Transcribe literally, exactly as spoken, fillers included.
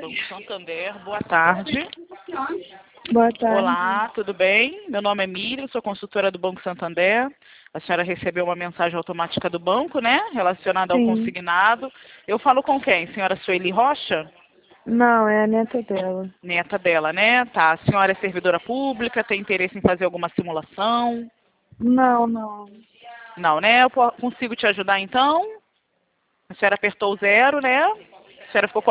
Banco Santander, boa tarde. Boa tarde. Olá, tudo bem? Meu nome é Miriam, sou consultora do Banco Santander. A senhora recebeu uma mensagem automática do banco, né? Relacionada ao Sim. consignado. Eu falo com quem? Senhora Sueli Rocha? Não, é a neta dela. Neta dela, né? Tá. A senhora é servidora pública, tem interesse em fazer alguma simulação? Não, não. Não, né? Eu po- consigo te ajudar então? A senhora apertou o zero, né? A senhora ficou com